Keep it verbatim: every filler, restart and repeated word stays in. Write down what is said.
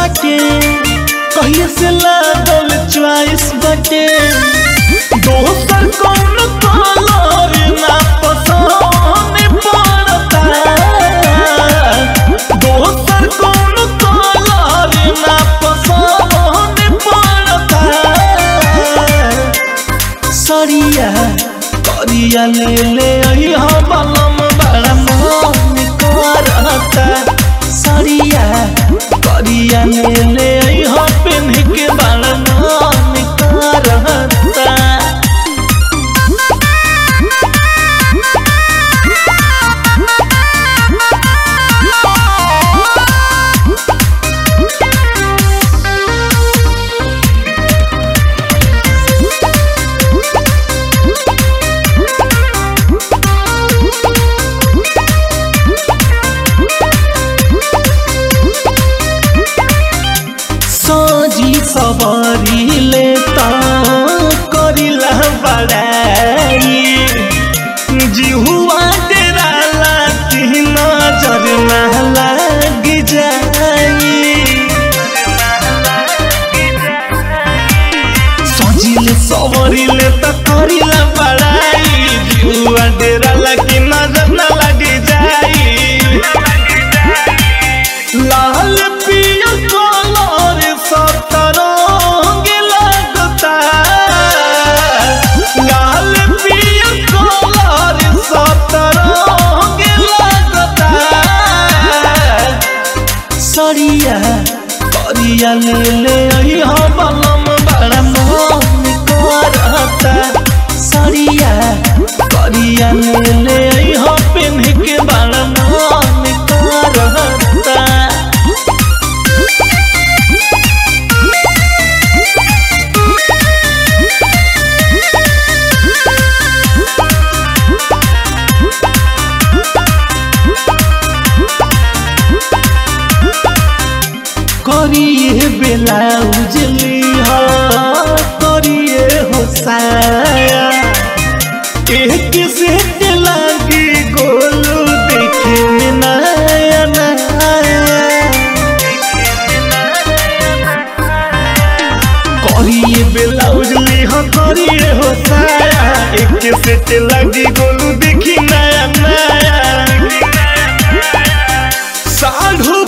बाटे कहिए से लागल च्वाइस बाटे दोसर कौन कलर ना पसंद पड़ता दोसर कौन कलर ना पसंद पड़ता सरिया करिया ले ले अइहा बलम बड़ा मन करता सरिया करिया ले ले अइहा पेन के बड़ा मन करता सवारी लेता करिला बड़ाई जिहुआ डेराला की नजर ना लग जाई सजिले सवारी लेता करिला बड़ाई जिहुआ डेराला की नजर ना लग जाई लाल पिया कलर सब तरंग लगता लाल पिया कलर सब तरंग लगता सरिया करिया ले ले अइहा बलम बड़ा मन करता सरिया करिया ले ले अइहा पेन के बड़ा मन करता करिए ब्लाउज लिहा करिए हो साया एक सेट लागी गोलू देखे में नया नया करिए ब्लाउज लिहा करिए हो साया एक सेट लागी गोलू देखी नया नया साधु